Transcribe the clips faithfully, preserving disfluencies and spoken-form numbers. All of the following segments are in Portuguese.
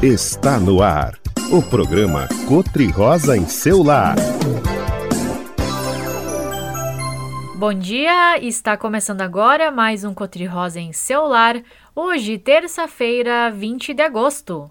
Está no ar, o programa Cotri-Rosa em seu lar. Bom dia, está começando agora mais um Cotri-Rosa em seu lar, hoje terça-feira, vinte de agosto.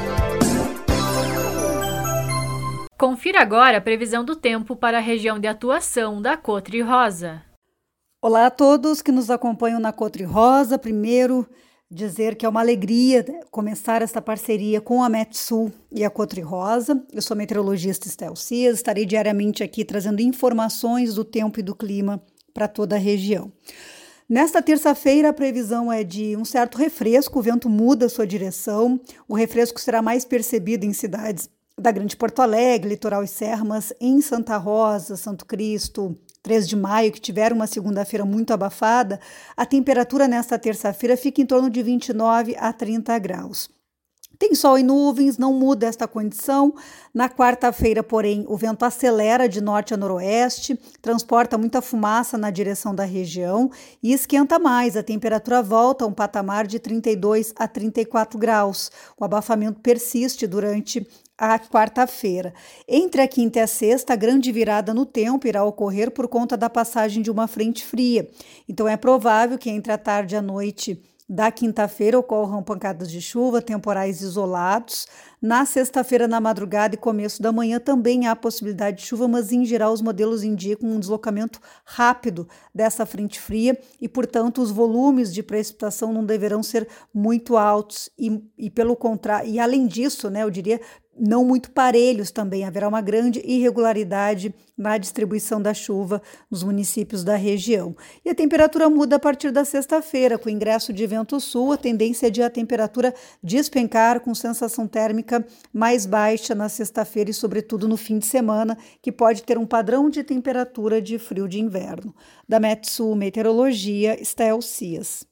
Confira agora a previsão do tempo para a região de atuação da Cotri-Rosa. Olá a todos que nos acompanham na Cotri-Rosa. Primeiro, dizer que é uma alegria começar esta parceria com a Metsul e a Cotri-Rosa. Eu sou a meteorologista Estel Cias, estarei diariamente aqui trazendo informações do tempo e do clima para toda a região. Nesta terça-feira, a previsão é de um certo refresco, o vento muda sua direção, o refresco será mais percebido em cidades da Grande Porto Alegre, Litoral e Serra, mas em Santa Rosa, Santo Cristo, três de maio, que tiveram uma segunda-feira muito abafada, a temperatura nesta terça-feira fica em torno de vinte e nove a trinta graus. Tem sol e nuvens, não muda esta condição. Na quarta-feira, porém, o vento acelera de norte a noroeste, transporta muita fumaça na direção da região e esquenta mais. A temperatura volta a um patamar de trinta e dois a trinta e quatro graus. O abafamento persiste durante a quarta-feira. Entre a quinta e a sexta, a grande virada no tempo irá ocorrer por conta da passagem de uma frente fria. Então é provável que entre a tarde e a noite da quinta-feira ocorram pancadas de chuva, temporais isolados. Na sexta-feira, na madrugada e começo da manhã, também há possibilidade de chuva, mas em geral os modelos indicam um deslocamento rápido dessa frente fria e, portanto, os volumes de precipitação não deverão ser muito altos e, e pelo contrário, e além disso, né, eu diria, não muito parelhos também. Haverá uma grande irregularidade na distribuição da chuva nos municípios da região. E a temperatura muda a partir da sexta-feira, com o ingresso de vento sul, a tendência é de a temperatura despencar com sensação térmica mais baixa na sexta-feira e, sobretudo, no fim de semana, que pode ter um padrão de temperatura de frio de inverno. Da Metsul Meteorologia, Estel Cias.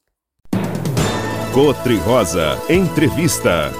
Cotri-Rosa Entrevista.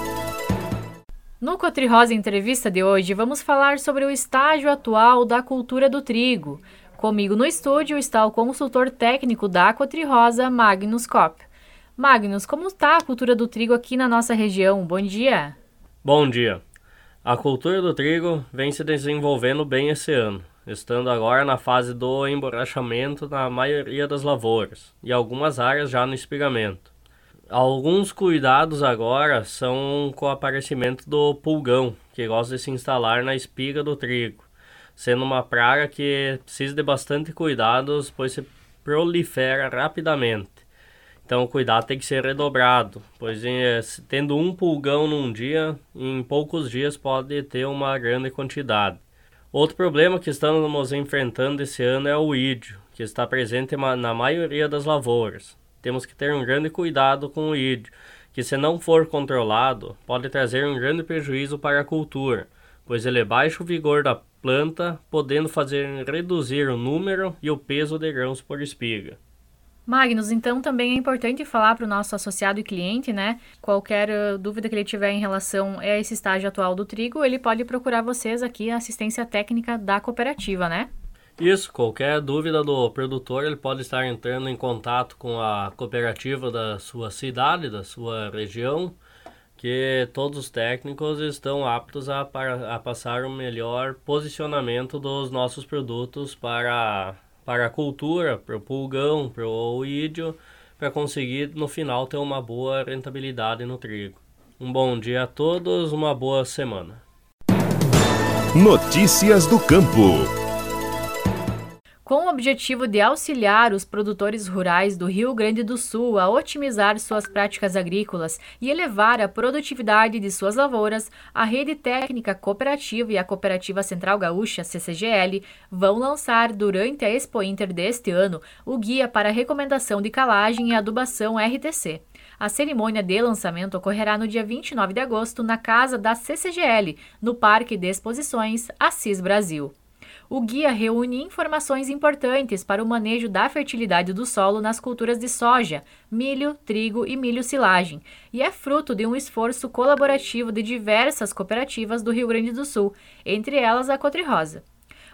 No Cotri-Rosa Entrevista de hoje, vamos falar sobre o estágio atual da cultura do trigo. Comigo no estúdio está o consultor técnico da Cotri-Rosa, Magnus Kopp. Magnus, como está a cultura do trigo aqui na nossa região? Bom dia! Bom dia! A cultura do trigo vem se desenvolvendo bem esse ano, estando agora na fase do emborrachamento na maioria das lavouras e algumas áreas já no espigamento. Alguns cuidados agora são com o aparecimento do pulgão, que gosta de se instalar na espiga do trigo, sendo uma praga que precisa de bastante cuidados, pois se prolifera rapidamente. Então o cuidado tem que ser redobrado, pois tendo um pulgão num dia, em poucos dias pode ter uma grande quantidade. Outro problema que estamos enfrentando esse ano é o ídio, que está presente na maioria das lavouras. Temos que ter um grande cuidado com o ídio, que se não for controlado, pode trazer um grande prejuízo para a cultura, pois ele baixa o vigor da planta, podendo fazer reduzir o número e o peso de grãos por espiga. Magnus, então também é importante falar para o nosso associado e cliente, né? Qualquer uh, dúvida que ele tiver em relação a esse estágio atual do trigo, ele pode procurar vocês aqui, a assistência técnica da cooperativa, né? Isso, qualquer dúvida do produtor, ele pode estar entrando em contato com a cooperativa da sua cidade, da sua região, que todos os técnicos estão aptos a, para, a passar o melhor posicionamento dos nossos produtos para, para a cultura, para o pulgão, para o ídio, para conseguir no final ter uma boa rentabilidade no trigo. Um bom dia a todos, uma boa semana. Notícias do campo. Com o objetivo de auxiliar os produtores rurais do Rio Grande do Sul a otimizar suas práticas agrícolas e elevar a produtividade de suas lavouras, a Rede Técnica Cooperativa e a Cooperativa Central Gaúcha, C C G L, vão lançar durante a Expo Inter deste ano o Guia para Recomendação de Calagem e Adubação R T C. A cerimônia de lançamento ocorrerá no dia vinte e nove de agosto na casa da C C G L, no Parque de Exposições Assis Brasil. O guia reúne informações importantes para o manejo da fertilidade do solo nas culturas de soja, milho, trigo e milho-silagem, e é fruto de um esforço colaborativo de diversas cooperativas do Rio Grande do Sul, entre elas a Cotri-Rosa.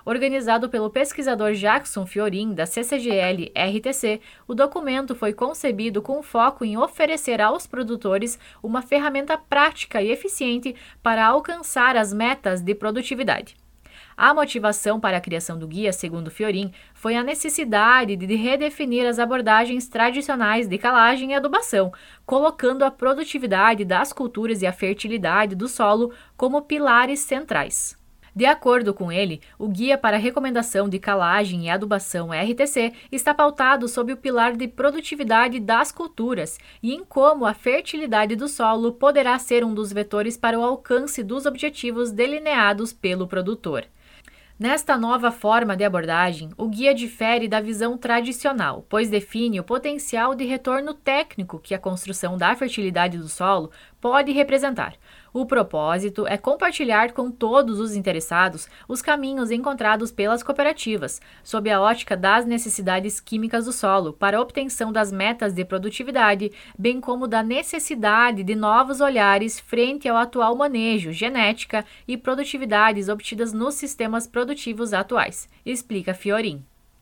Organizado pelo pesquisador Jackson Fiorin, da C C G L R T C, o documento foi concebido com foco em oferecer aos produtores uma ferramenta prática e eficiente para alcançar as metas de produtividade. A motivação para a criação do guia, segundo Fiorin, foi a necessidade de redefinir as abordagens tradicionais de calagem e adubação, colocando a produtividade das culturas e a fertilidade do solo como pilares centrais. De acordo com ele, o Guia para a Recomendação de Calagem e Adubação R T C está pautado sob o pilar de produtividade das culturas e em como a fertilidade do solo poderá ser um dos vetores para o alcance dos objetivos delineados pelo produtor. Nesta nova forma de abordagem, o guia difere da visão tradicional, pois define o potencial de retorno técnico que a construção da fertilidade do solo pode representar. O propósito é compartilhar com todos os interessados os caminhos encontrados pelas cooperativas, sob a ótica das necessidades químicas do solo, para a obtenção das metas de produtividade, bem como da necessidade de novos olhares frente ao atual manejo, genética e produtividades obtidas nos sistemas produtivos atuais, explica Fiorin.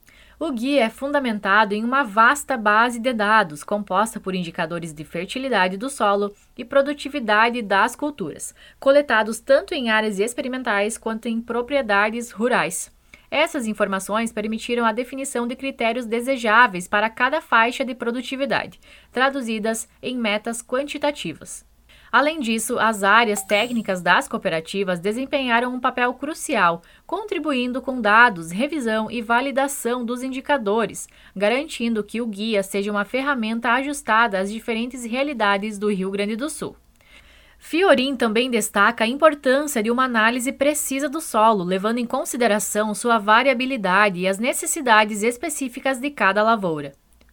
O guia é fundamentado em uma vasta base de dados, composta por indicadores de fertilidade do solo e produtividade das culturas, coletados tanto em áreas experimentais quanto em propriedades rurais. Essas informações permitiram a definição de critérios desejáveis para cada faixa de produtividade, traduzidas em metas quantitativas. Além disso, as áreas técnicas das cooperativas desempenharam um papel crucial, contribuindo com dados, revisão e validação dos indicadores, garantindo que o guia seja uma ferramenta ajustada às diferentes realidades do Rio Grande do Sul. Fiorin também destaca a importância de uma análise precisa do solo, levando em consideração sua variabilidade e as necessidades específicas de cada lavoura.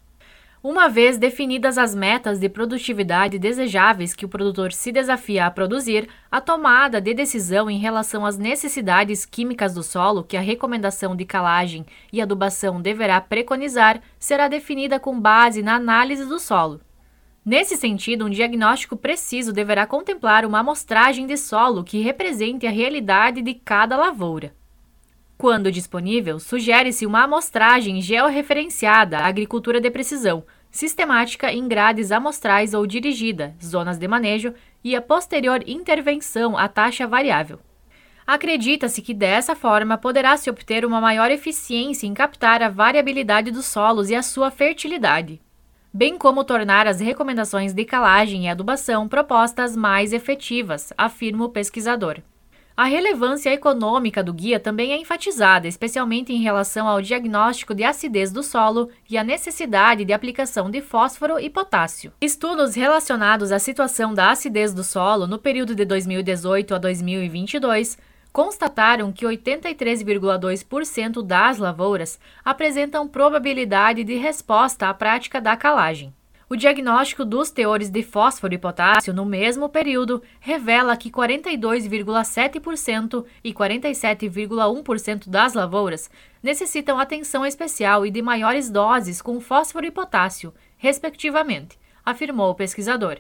Uma vez definidas as metas de produtividade desejáveis que o produtor se desafia a produzir, a tomada de decisão em relação às necessidades químicas do solo que a recomendação de calagem e adubação deverá preconizar será definida com base na análise do solo. Nesse sentido, um diagnóstico preciso deverá contemplar uma amostragem de solo que represente a realidade de cada lavoura. Quando disponível, sugere-se uma amostragem georreferenciada à agricultura de precisão, sistemática em grades amostrais ou dirigida, zonas de manejo e a posterior intervenção à taxa variável. Acredita-se que dessa forma poderá se obter uma maior eficiência em captar a variabilidade dos solos e a sua fertilidade, bem como tornar as recomendações de calagem e adubação propostas mais efetivas, afirma o pesquisador. A relevância econômica do guia também é enfatizada, especialmente em relação ao diagnóstico de acidez do solo e a necessidade de aplicação de fósforo e potássio. Estudos relacionados à situação da acidez do solo no período de dois mil e dezoito a dois mil e vinte e dois constataram que oitenta e três vírgula dois por cento das lavouras apresentam probabilidade de resposta à prática da calagem. O diagnóstico dos teores de fósforo e potássio no mesmo período revela que quarenta e dois vírgula sete por cento e quarenta e sete vírgula um por cento das lavouras necessitam atenção especial e de maiores doses com fósforo e potássio, respectivamente, afirmou o pesquisador.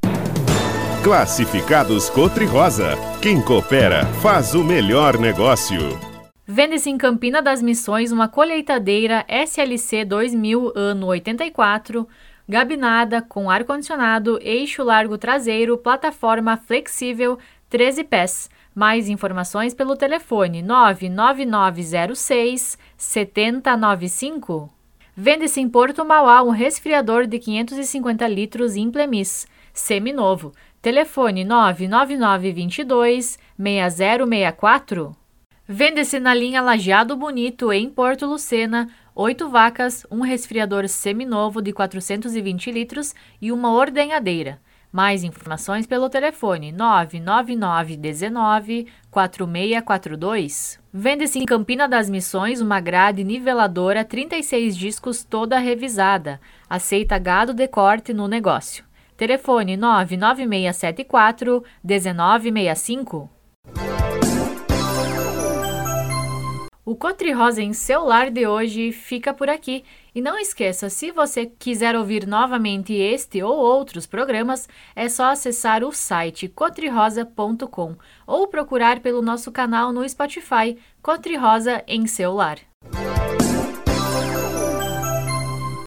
Classificados Cotri-Rosa. Quem coopera faz o melhor negócio. Vende-se em Campina das Missões uma colheitadeira S L C dois mil ano oitenta e quatro, gabinada, com ar-condicionado, eixo largo traseiro, plataforma flexível, treze pés. Mais informações pelo telefone nove nove nove zero seis sete zero nove cinco. Vende-se em Porto Mauá um resfriador de quinhentos e cinquenta litros Implemis, seminovo. Telefone nove nove nove dois dois seis zero seis quatro. Vende-se na linha Lajeado Bonito, em Porto Lucena, oito vacas, um resfriador seminovo de quatrocentos e vinte litros e uma ordenhadeira. Mais informações pelo telefone nove nove nove um nove quatro seis quatro dois. Vende-se em Campina das Missões uma grade niveladora trinta e seis discos toda revisada. Aceita gado de corte no negócio. Telefone nove nove seis sete quatro um nove seis cinco. O Cotri-Rosa em seu lar de hoje fica por aqui E não esqueça, se você quiser ouvir novamente este ou outros programas, é só acessar o site cotrirosa ponto com ou procurar pelo nosso canal no Spotify, Cotri Rosa em seu lar.